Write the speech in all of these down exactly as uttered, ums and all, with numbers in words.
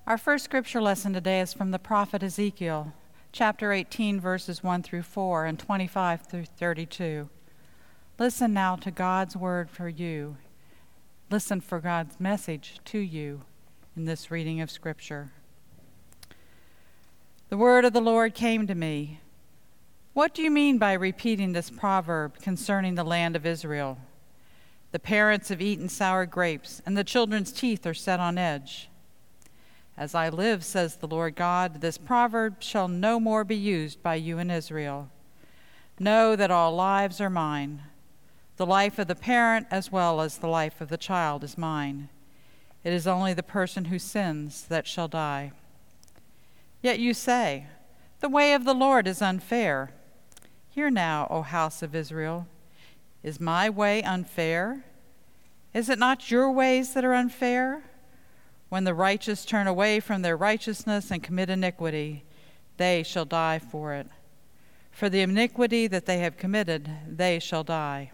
Our first scripture lesson today is from the prophet Ezekiel, chapter eighteen, verses one through four and twenty-five through thirty-two. Listen now to God's word for you. Listen for God's message to you in this reading of scripture. The word of the Lord came to me. What do you mean by repeating this proverb concerning the land of Israel? The parents have eaten sour grapes, and the children's teeth are set on edge. As I live, says the Lord God, this proverb shall no more be used by you in Israel. Know that all lives are mine. The life of the parent as well as the life of the child is mine. It is only the person who sins that shall die. Yet you say, the way of the Lord is unfair. Hear now, O house of Israel. Is my way unfair? Is it not your ways that are unfair? When the righteous turn away from their righteousness and commit iniquity, they shall die for it. For the iniquity that they have committed, they shall die.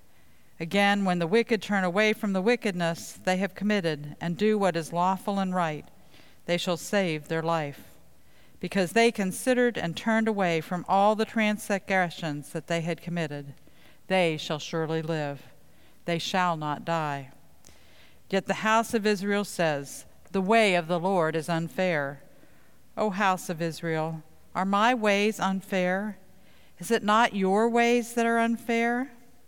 Again, when the wicked turn away from the wickedness they have committed and do what is lawful and right, they shall save their life. Because they considered and turned away from all the transgressions that they had committed, they shall surely live. They shall not die. Yet the house of Israel says, the way of the Lord is unfair. O house of Israel, are my ways unfair? Is it not your ways that are unfair?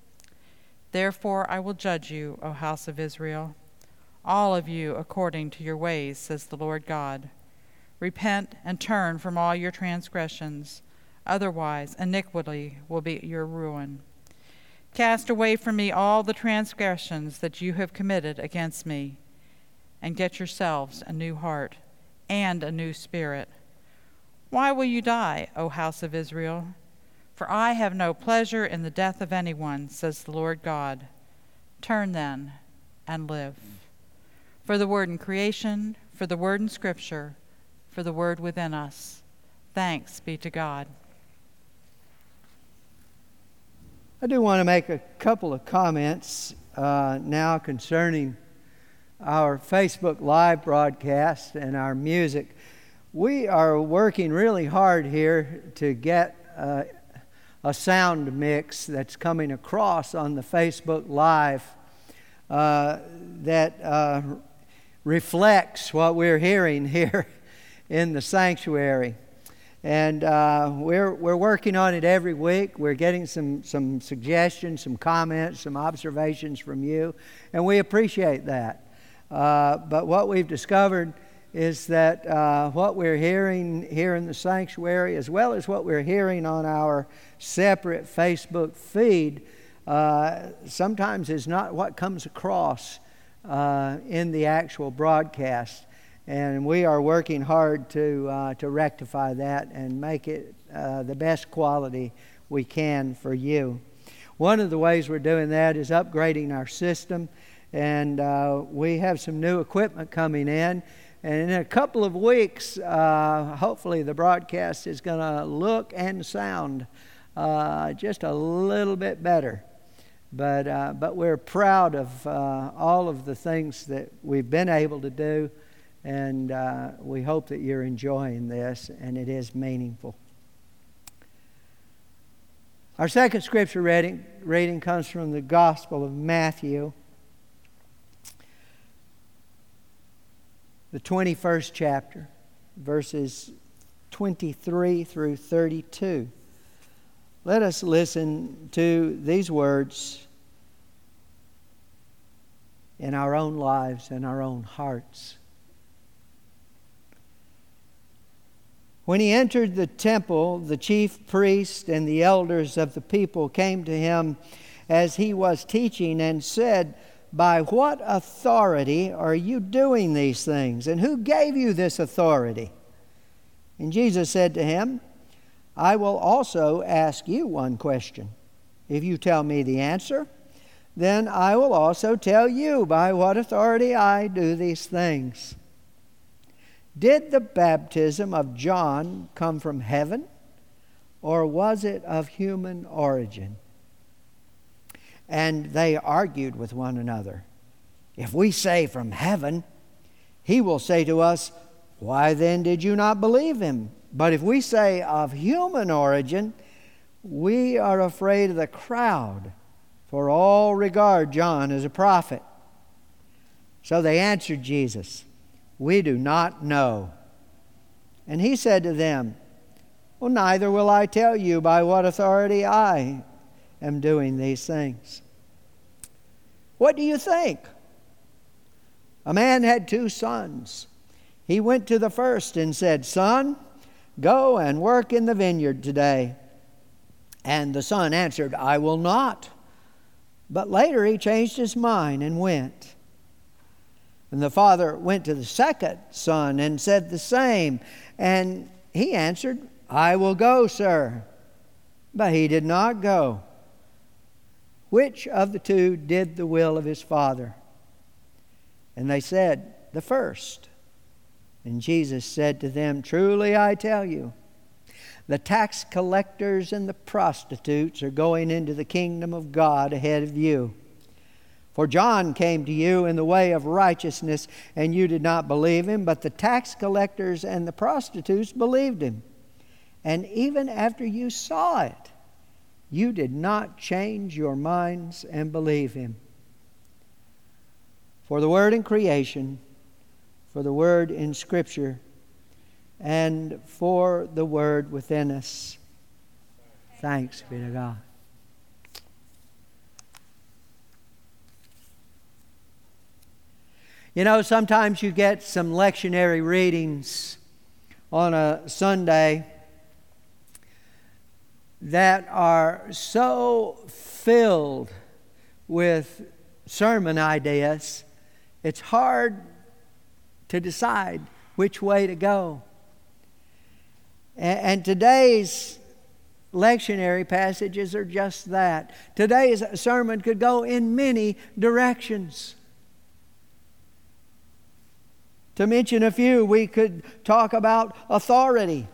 Therefore I will judge you, O house of Israel, all of you according to your ways, says the Lord God. Repent and turn from all your transgressions, otherwise iniquity will be your ruin. Cast away from me all the transgressions that you have committed against me, and get yourselves a new heart and a new spirit. Why will you die, O house of Israel? For I have no pleasure in the death of anyone, says the Lord God. Turn then and live. For the word in creation, for the word in Scripture, for the word within us, thanks be to God. I do want to make a couple of comments uh, now concerning our Facebook Live broadcast and our music. We are working really hard here to get uh, a sound mix that's coming across on the Facebook Live uh, that uh, reflects what we're hearing here in the sanctuary. And uh, we're we're working on it every week. We're getting some, some suggestions, some comments, some observations from you, and we appreciate that. Uh, but what we've discovered is that uh, what we're hearing here in the sanctuary, as well as what we're hearing on our separate Facebook feed, uh, sometimes is not what comes across uh, in the actual broadcast. And we are working hard to uh, to rectify that and make it uh, the best quality we can for you. One of the ways we're doing that is upgrading our system, and uh, we have some new equipment coming in. And in a couple of weeks, uh, hopefully the broadcast is going to look and sound uh, just a little bit better. But uh, but we're proud of uh, all of the things that we've been able to do. And uh, we hope that you're enjoying this, and it is meaningful. Our second scripture reading, reading comes from the Gospel of Matthew, the twenty-first chapter, verses twenty-three through thirty-two. Let us listen to these words in our own lives and our own hearts. When he entered the temple, the chief priests and the elders of the people came to him as he was teaching and said, "By what authority are you doing these things? And who gave you this authority?" And Jesus said to him, "I will also ask you one question. If you tell me the answer, then I will also tell you by what authority I do these things. Did the baptism of John come from heaven, or was it of human origin?" And they argued with one another. "If we say from heaven, he will say to us, Why then did you not believe him? But if we say of human origin, we are afraid of the crowd, for all regard John as a prophet." So they answered Jesus, "We do not know." And he said to them, "Well, neither will I tell you by what authority I am doing these things. What do you think? A man had two sons. He went to the first and said, 'Son, go and work in the vineyard today.' And the son answered, 'I will not.' But later he changed his mind and went. And the father went to the second son and said the same. And he answered, 'I will go, sir.' But he did not go. Which of the two did the will of his father?" And they said, "The first." And Jesus said to them, "Truly I tell you, the tax collectors and the prostitutes are going into the kingdom of God ahead of you. For John came to you in the way of righteousness, and you did not believe him, but the tax collectors and the prostitutes believed him. And even after you saw it, you did not change your minds and believe him. For the word in creation, for the word in Scripture, and for the word within us. Thanks be to God." You know, sometimes you get some lectionary readings on a Sunday that are so filled with sermon ideas, it's hard to decide which way to go. And today's lectionary passages are just that. Today's sermon could go in many directions. To mention a few, we could talk about authority.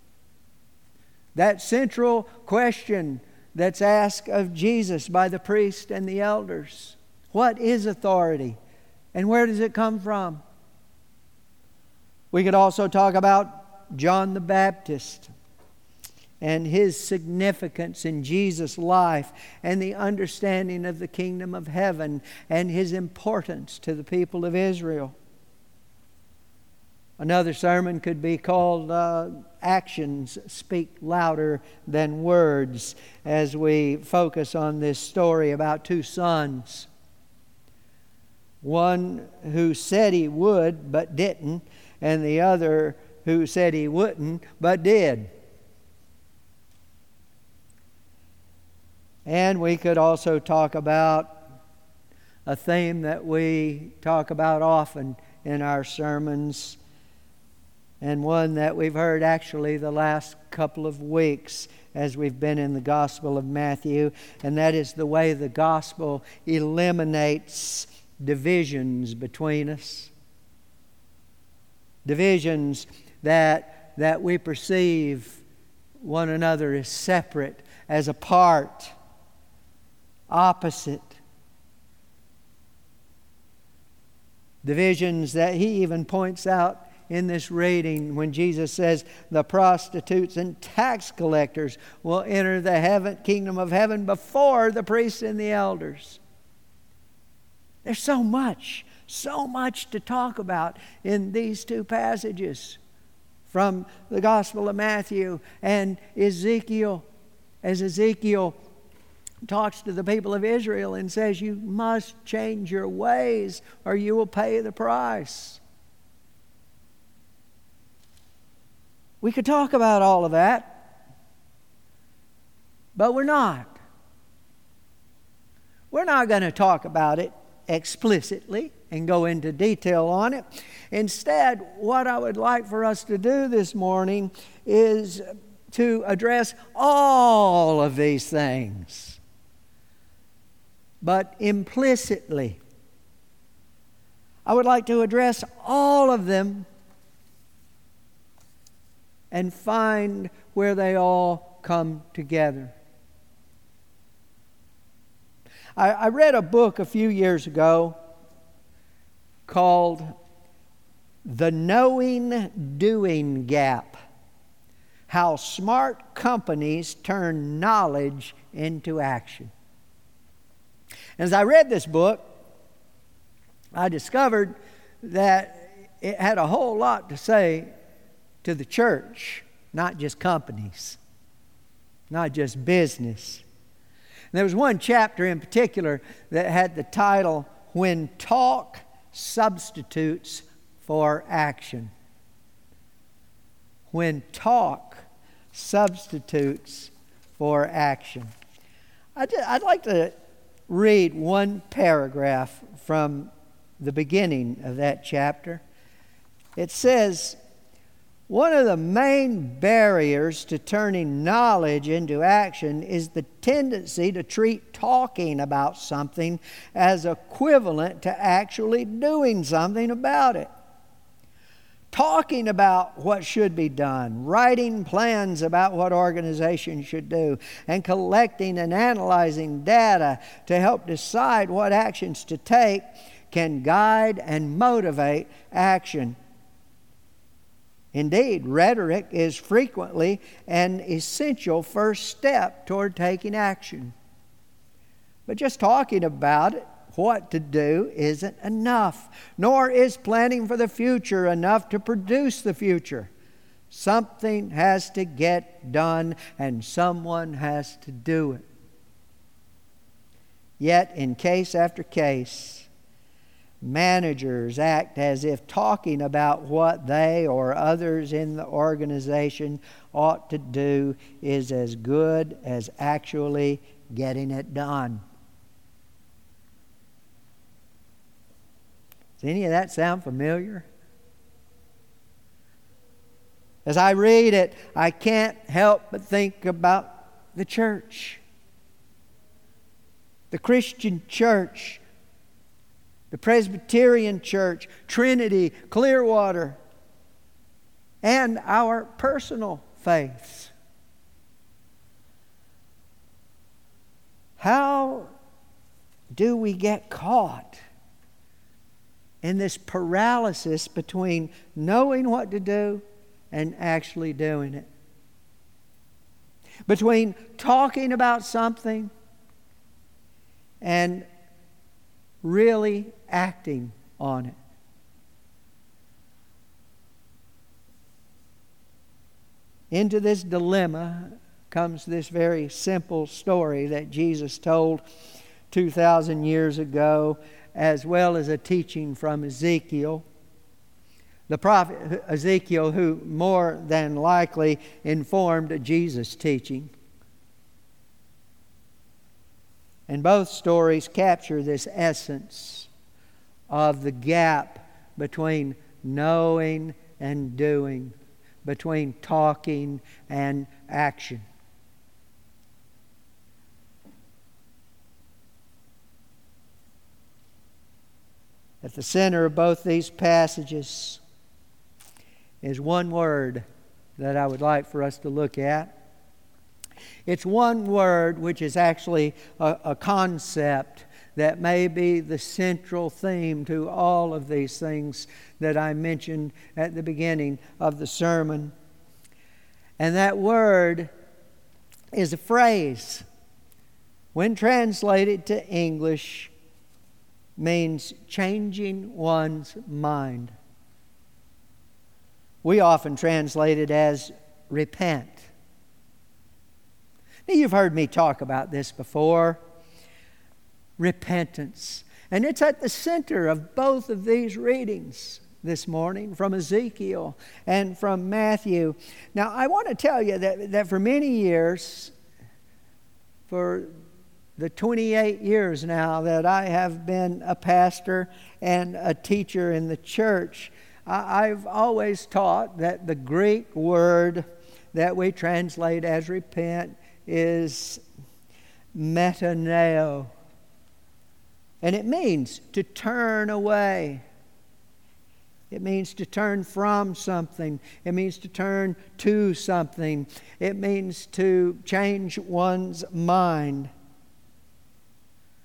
That central question that's asked of Jesus by the priest and the elders. What is authority? And where does it come from? We could also talk about John the Baptist and his significance in Jesus' life and the understanding of the kingdom of heaven and his importance to the people of Israel. Another sermon could be called uh, Actions Speak Louder Than Words, as we focus on this story about two sons. One who said he would but didn't, and the other who said he wouldn't but did. And we could also talk about a theme that we talk about often in our sermons, and one that we've heard actually the last couple of weeks as we've been in the Gospel of Matthew, and that is the way the Gospel eliminates divisions between us. Divisions that, that we perceive one another as separate, as apart, opposite. Divisions that he even points out in this reading when Jesus says the prostitutes and tax collectors will enter the heaven, kingdom of heaven before the priests and the elders. There's so much, so much to talk about in these two passages from the Gospel of Matthew and Ezekiel. As Ezekiel talks to the people of Israel and says, you must change your ways or you will pay the price. We could talk about all of that, but we're not. We're not going to talk about it explicitly and go into detail on it. Instead, what I would like for us to do this morning is to address all of these things, but implicitly. I would like to address all of them and find where they all come together. I, I read a book a few years ago called The knowing-doing gap. How smart companies turn knowledge into action. As I read this book, I discovered that it had a whole lot to say to the church, not just companies, not just business. And there was one chapter in particular that had the title, When Talk Substitutes for Action. When talk substitutes for action. I'd, I'd like to read one paragraph from the beginning of that chapter. It says, one of the main barriers to turning knowledge into action is the tendency to treat talking about something as equivalent to actually doing something about it. Talking about what should be done, writing plans about what organizations should do, and collecting and analyzing data to help decide what actions to take can guide and motivate action. Indeed, rhetoric is frequently an essential first step toward taking action. But just talking about it, what to do, isn't enough, nor is planning for the future enough to produce the future. Something has to get done, and someone has to do it. Yet, in case after case, managers act as if talking about what they or others in the organization ought to do is as good as actually getting it done. Does any of that sound familiar? As I read it, I can't help but think about the church. The Christian church. The Presbyterian Church, Trinity, Clearwater, and our personal faiths. How do we get caught in this paralysis between knowing what to do and actually doing it? Between talking about something and really acting on it. Into this dilemma comes this very simple story that Jesus told two thousand years ago, as well as a teaching from Ezekiel. The prophet Ezekiel, who more than likely informed Jesus' teaching. And both stories capture this essence of the gap between knowing and doing, between talking and action. At the center of both these passages is one word that I would like for us to look at. It's one word which is actually a, a concept that may be the central theme to all of these things that I mentioned at the beginning of the sermon. And that word is a phrase. When translated to English, means changing one's mind. We often translate it as repent. Now, you've heard me talk about this before. Repentance. And it's at the center of both of these readings this morning, from Ezekiel and from Matthew. Now, I want to tell you that, that for many years, for the twenty-eight years now that I have been a pastor and a teacher in the church, I've always taught that the Greek word that we translate as repent is metaneo. And it means to turn away. It means to turn from something. It means to turn to something. It means to change one's mind.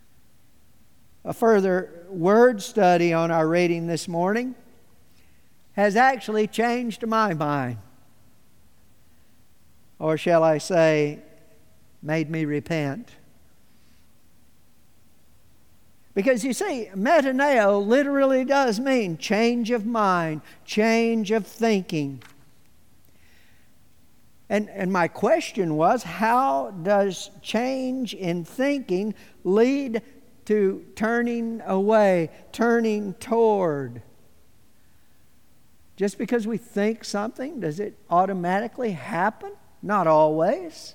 A further word study on our reading this morning has actually changed my mind. Or shall I say, made me repent. Because you see, metaneo literally does mean change of mind, change of thinking. And, and my question was, how does change in thinking lead to turning away, turning toward? Just because we think something, does it automatically happen? Not always.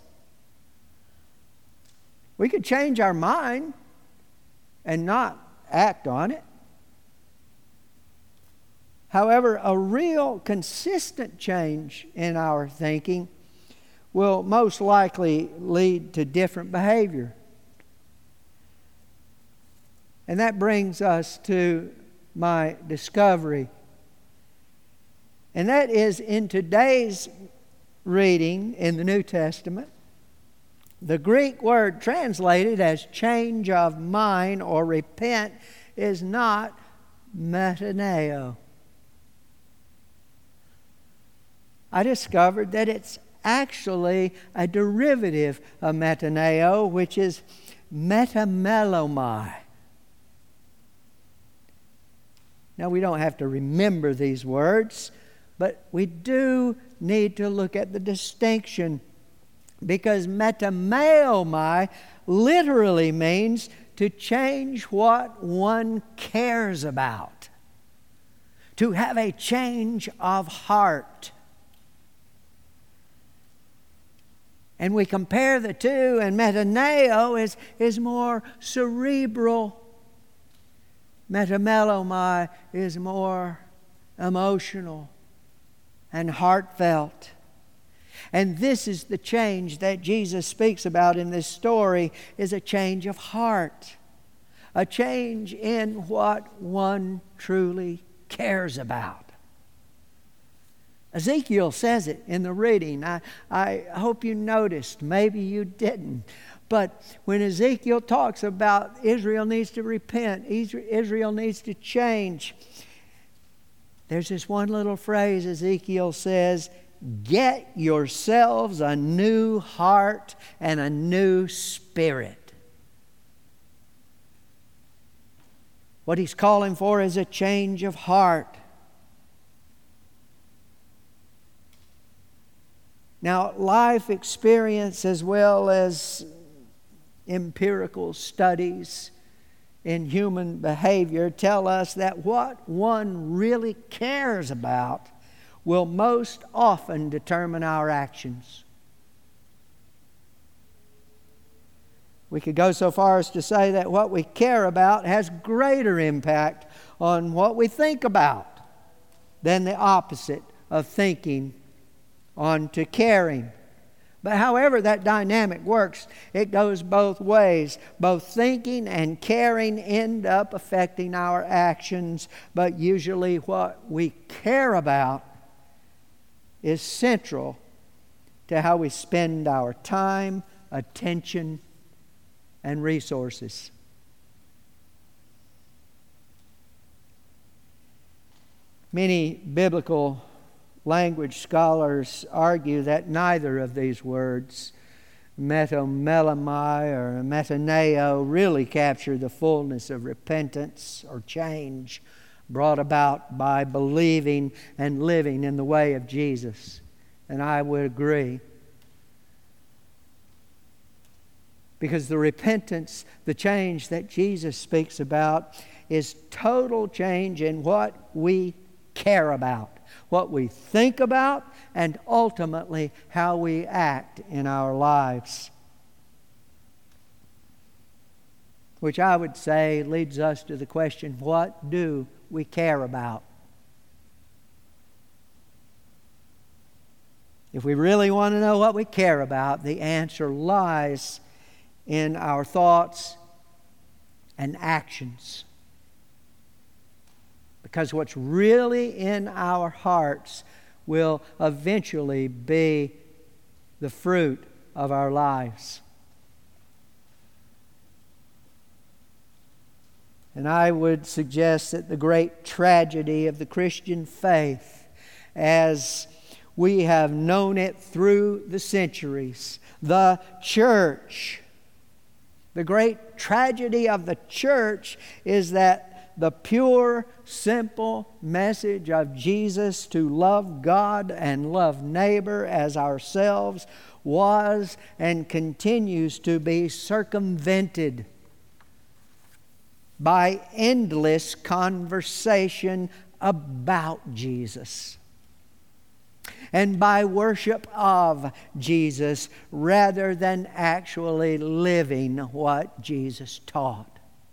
We could change our mind and not act on it. However, a real consistent change in our thinking will most likely lead to different behavior. And that brings us to my discovery. And that is, in today's reading in the New Testament, the Greek word translated as change of mind or repent is not metaneo. I discovered that it's actually a derivative of metaneo, which is metamelomai. Now, we don't have to remember these words, but we do need to look at the distinction, because metamelomai literally means to change what one cares about, to have a change of heart. And we compare the two, and metaneo is, is more cerebral. Metamelomai is more emotional and heartfelt. And this is the change that Jesus speaks about in this story, is a change of heart. A change in what one truly cares about. Ezekiel says it in the reading. I, I hope you noticed. Maybe you didn't. But when Ezekiel talks about Israel needs to repent, Israel needs to change, there's this one little phrase Ezekiel says, "Get yourselves a new heart and a new spirit." What he's calling for is a change of heart. Now, life experience as well as empirical studies in human behavior tell us that what one really cares about will most often determine our actions. We could go so far as to say that what we care about has greater impact on what we think about than the opposite of thinking on to caring. But however that dynamic works, it goes both ways. Both thinking and caring end up affecting our actions, but usually what we care about is central to how we spend our time, attention, and resources. Many biblical language scholars argue that neither of these words, metamelomai or metaneo, really capture the fullness of repentance or change brought about by believing and living in the way of Jesus. And I would agree. Because the repentance, the change that Jesus speaks about, is total change in what we care about, what we think about, and ultimately how we act in our lives. Which I would say leads us to the question, what do we care about? If we really want to know what we care about, the answer lies in our thoughts and actions. Because what's really in our hearts will eventually be the fruit of our lives. And I would suggest that the great tragedy of the Christian faith, as we have known it through the centuries, the church, the great tragedy of the church is that the pure, simple message of Jesus to love God and love neighbor as ourselves was and continues to be circumvented by endless conversation about Jesus and by worship of Jesus rather than actually living what Jesus taught.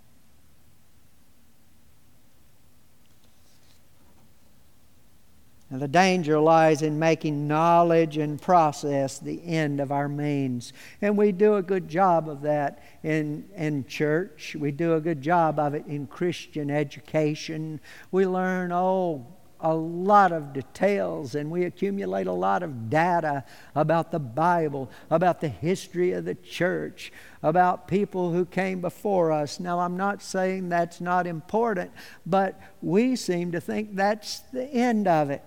And the danger lies in making knowledge and process the end of our means. And we do a good job of that in, in church. We do a good job of it in Christian education. We learn, oh, a lot of details, and we accumulate a lot of data about the Bible, about the history of the church, about people who came before us. Now, I'm not saying that's not important, but we seem to think that's the end of it.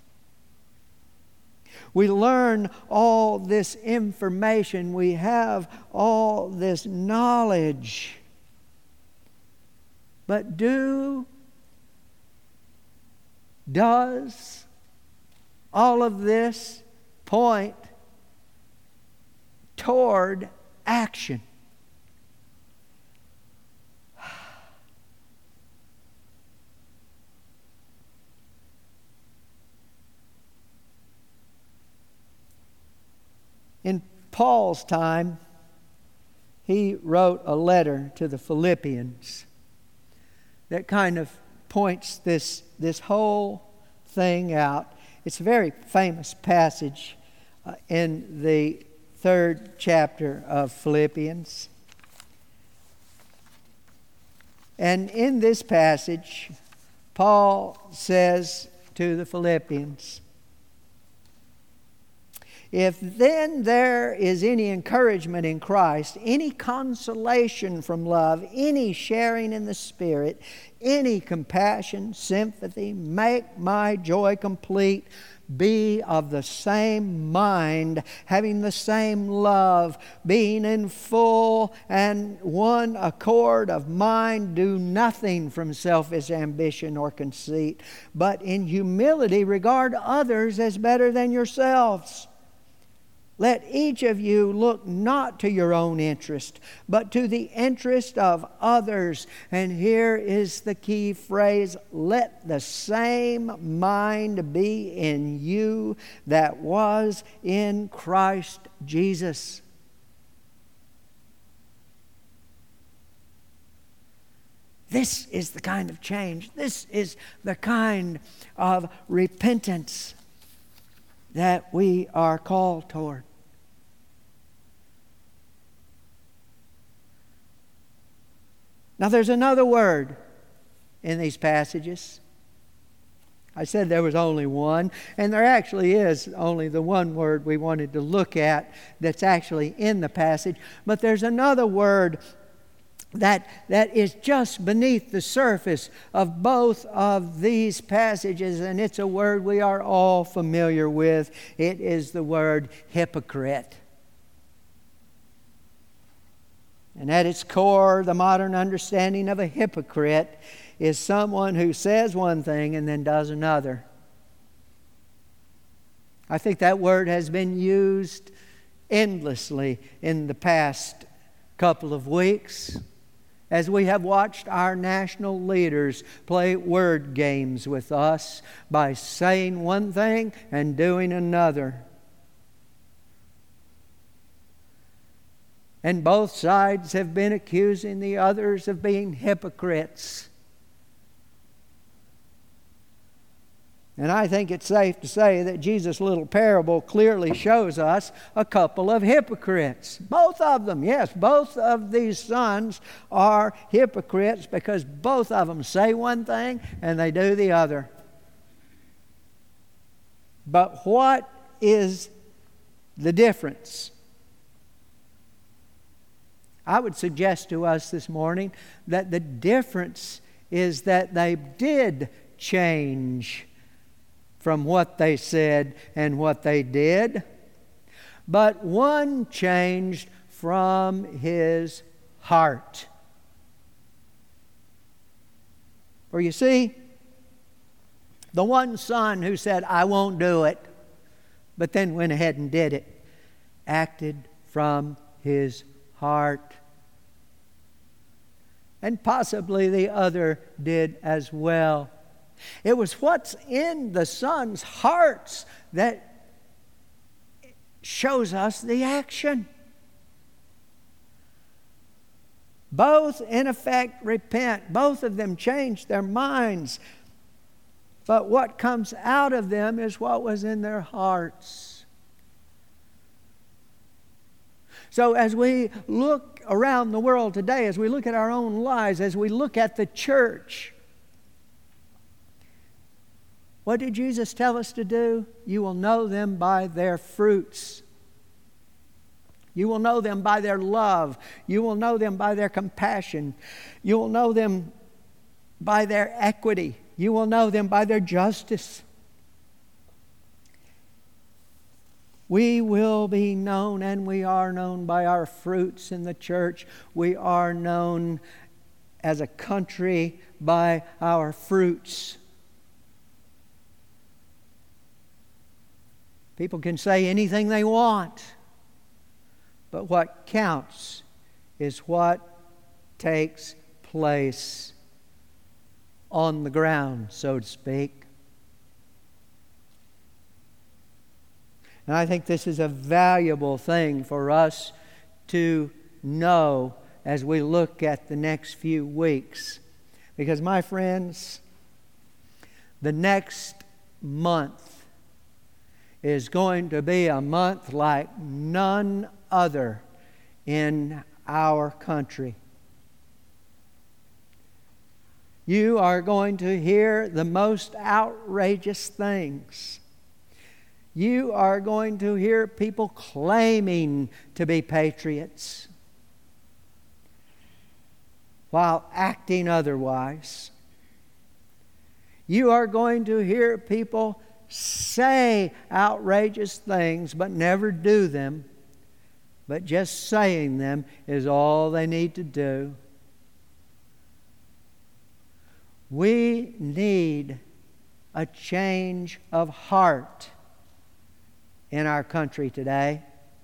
We learn all this information. We have all this knowledge. But do, does all of this point toward action? In Paul's time, he wrote a letter to the Philippians that kind of points this, this whole thing out. It's a very famous passage uh, in the third chapter of Philippians. And in this passage, Paul says to the Philippians, "If then there is any encouragement in Christ, any consolation from love, any sharing in the Spirit, any compassion, sympathy, make my joy complete. Be of the same mind, having the same love, being in full and one accord of mind. Do nothing from selfish ambition or conceit, but in humility regard others as better than yourselves. Let each of you look not to your own interest, but to the interest of others." And here is the key phrase, "Let the same mind be in you that was in Christ Jesus." This is the kind of change. This is the kind of repentance that we are called toward. Now there's another word in these passages. I said there was only one, and there actually is only the one word we wanted to look at that's actually in the passage. But there's another word that, that is just beneath the surface of both of these passages, and it's a word we are all familiar with. It is the word hypocrite. And at its core, the modern understanding of a hypocrite is someone who says one thing and then does another. I think that word has been used endlessly in the past couple of weeks as we have watched our national leaders play word games with us by saying one thing and doing another. And both sides have been accusing the others of being hypocrites. And I think it's safe to say that Jesus' little parable clearly shows us a couple of hypocrites. Both of them, yes, both of these sons are hypocrites because both of them say one thing and they do the other. But what is the difference? I would suggest to us this morning that the difference is that they did change from what they said and what they did, but one changed from his heart. For you see, the one son who said, I won't do it, but then went ahead and did it, acted from his heart. And possibly the other did as well. It was what's in the sons' hearts that shows us the action. Both, in effect, repent. Both of them changed their minds. But what comes out of them is what was in their hearts. So as we look around the world today, as we look at our own lives, as we look at the church, what did Jesus tell us to do? You will know them by their fruits. You will know them by their love. You will know them by their compassion. You will know them by their equity. You will know them by their justice. We will be known, and we are known by our fruits in the church. We are known as a country by our fruits. People can say anything they want, but what counts is what takes place on the ground, so to speak. And I think this is a valuable thing for us to know as we look at the next few weeks. Because, my friends, the next month is going to be a month like none other in our country. You are going to hear the most outrageous things. You are going to hear people claiming to be patriots while acting otherwise. You are going to hear people say outrageous things but never do them, but just saying them is all they need to do. We need a change of heart in our country today.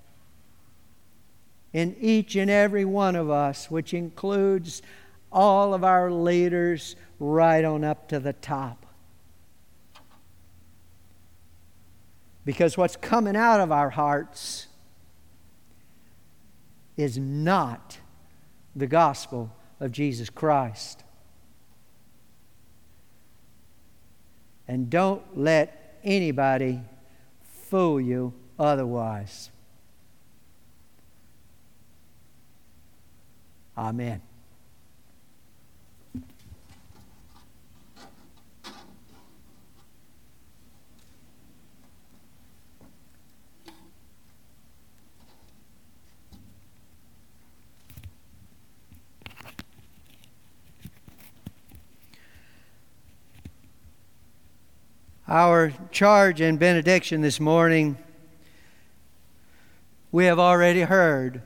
In each and every one of us, which includes all of our leaders right on up to the top. Because what's coming out of our hearts is not the gospel of Jesus Christ. And don't let anybody fool you otherwise. Amen. Our charge and benediction this morning, we have already heard.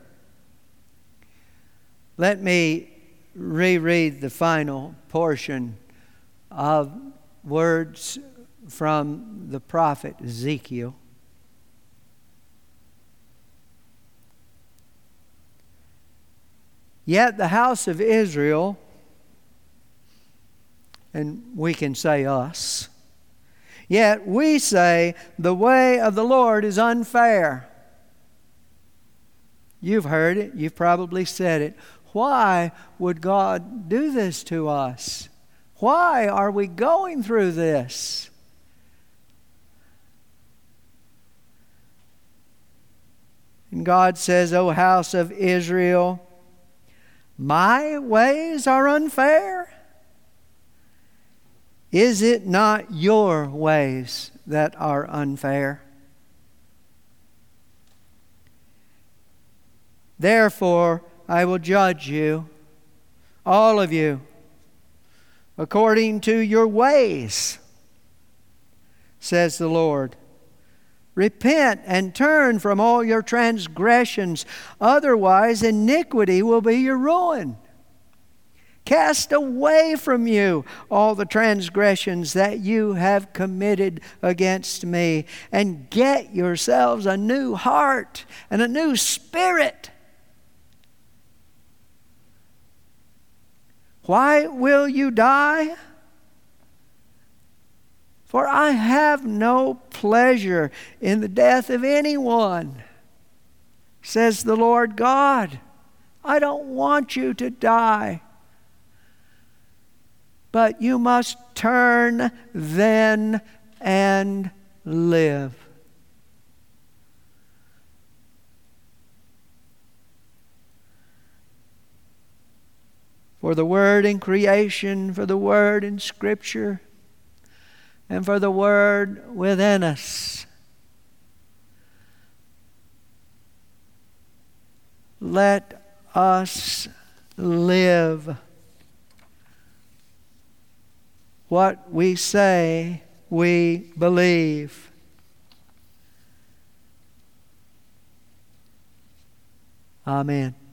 Let me reread the final portion of words from the prophet Ezekiel. Yet the house of Israel, and we can say us, yet we say the way of the Lord is unfair. You've heard it. You've probably said it. Why would God do this to us? Why are we going through this? And God says, O house of Israel, my ways are unfair. Is it not your ways that are unfair? Therefore, I will judge you, all of you, according to your ways, says the Lord. Repent and turn from all your transgressions, otherwise iniquity will be your ruin. Cast away from you all the transgressions that you have committed against me, and get yourselves a new heart and a new spirit. Why will you die? For I have no pleasure in the death of anyone, says the Lord God. I don't want you to die. But you must turn then and live. For the word in creation, for the word in Scripture, and for the word within us. Let us live what we say we believe. Amen.